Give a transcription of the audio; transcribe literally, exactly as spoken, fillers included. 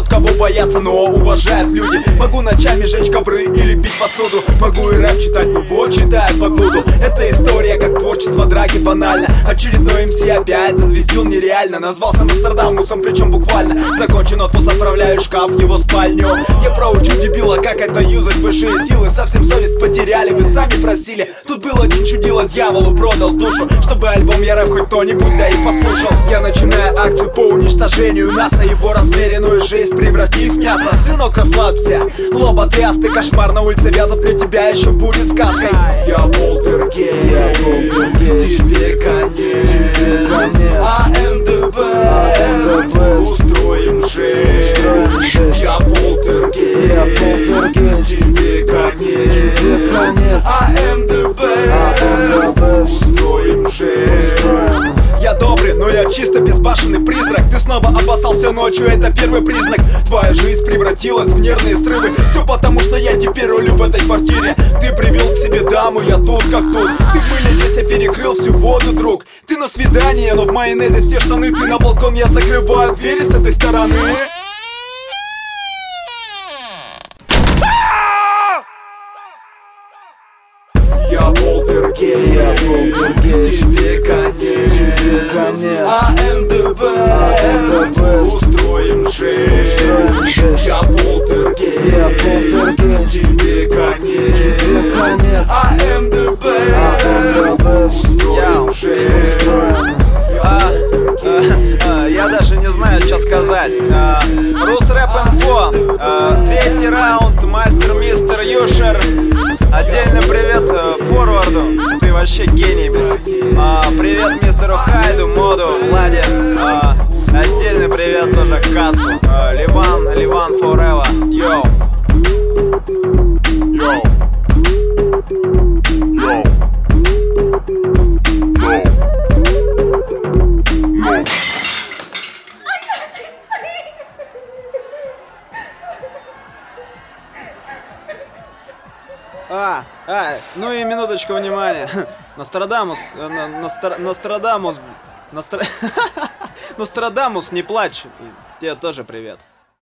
тот, кого боятся, но уважают люди. Могу ночами жечь ковры или пить посуду. Могу и рэп читать, ну вот читаю по гуду. Это история, как творчество драки, банально. Очередной эм си опять зазвездил нереально. Назвался Нострадамусом, причем буквально. Закончен отпуск, отправляю шкаф в его спальню. Я проучу дебила, как это юзать высшие силы. Совсем совесть потеряли, вы сами просили. Тут был один чудило, дьяволу продал душу, чтобы альбом я рэп хоть кто-нибудь да и послушал. Я начинаю акцию по уничтожению НАСА, его размеренную жизнь превратив в мясо. Сынок, расслабься, лоботряс, ты кошмар на улице Вязов, для тебя еще будет сказкой. Я полтергейст, я полтергейст, тебе конец, тебе конец. А эм дэ бэ устроим жесть. Я полтергейст, я полтергейст, тебе конец, тебе конец. А эм дэ бэ устроим жесть. Я добрый, но я чисто безбашенный призрак. Ты снова обоссался ночью, это первый признак. Твоя жизнь превратилась в нервные срывы. Все потому, что я теперь рулю в этой квартире. Ты привел к себе даму, я тут как тут. Ты в мыле весь, я перекрыл всю воду, друг. Ты на свидание, но в майонезе все штаны. Ты на балкон, я закрываю двери с этой стороны. Я полтергейст, я полтергейст, тебе конец, тебе конец. А эм дэ бэ устроим жесть. Я полтергейст, я полтергейст, тебе конец, тебе конец. А эм дэ бэ устроим жесть. А, а, а, я даже не знаю, что сказать. а, Русрэп-инфо, а, третий раунд, мастер мистер Юшер. Отдельный привет а, форварду, ты вообще гений, блин. а, Привет мистеру Хайду, Моду, Владе. а, Отдельный привет тоже Кацу, а, Ливан, Ливан forever. Йоу. Йоу. Йоу. А, а, ну и минуточку внимания. Нострадамус, на, Ностр, Нострадамус, Ностр... Нострадамус, не плачь. Тебе тоже привет.